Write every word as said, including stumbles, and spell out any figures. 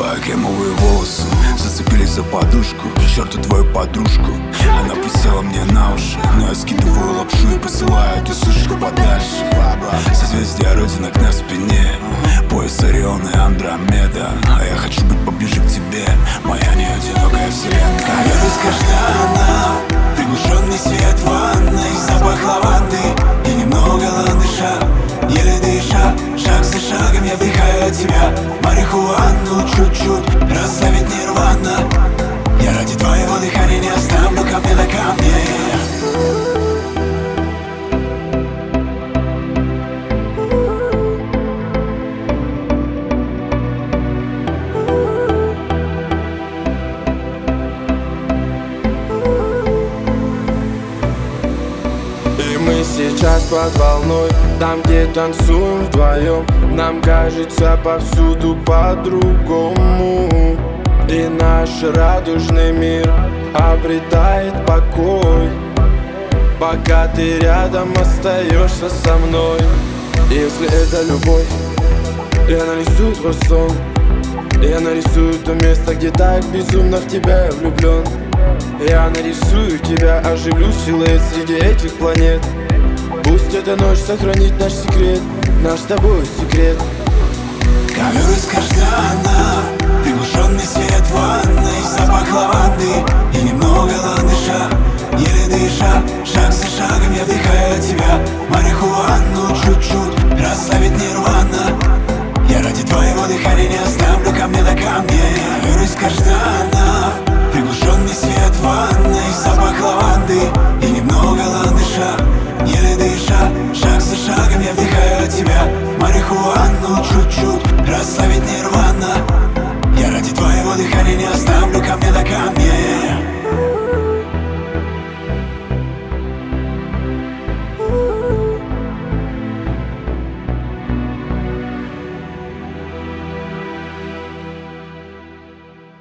Твои кремовые волосы зацепились за подушку. К черту твою подружку. Она присела мне на уши, но я скидываю лапшу и посылаю эту сушку подальше. Созвездие родинок на спине, пояс Орион и Андромеда. А я хочу быть поближе к тебе, моя не одинокая вселенная. Ковер из каштанов, приглушенный свет ванной, запах лаванды и немного ландыша. Еле дыша, шаг за шагом я вдыхаю от тебя марихуану чуть-чуть, расслабить нирвана. Я ради твоего дыхания не оставлю камня на камне. И мы сейчас под волной, там, где танцуем вдвоем. Нам кажется повсюду по-другому, и наш радужный мир обретает покой, пока ты рядом остаешься со мной. Если это любовь, я нарисую твой сон. Я нарисую то место, где так безумно в тебя влюблен. Я нарисую тебя, оживлю силуэт среди этих планет. Пусть эта ночь сохранит наш секрет, наш с тобой секрет. Ковер из каштанов, приглушенный свет ванной, запах лаванды и немного ландыша. Еле дыша, шаг за шагом я вдыхаю от тебя марихуану чуть-чуть, расслабить нирвана. Я ради твоего дыхания не оставлю камня на камне. Ковер из каштанов, приглушенный свет ванной.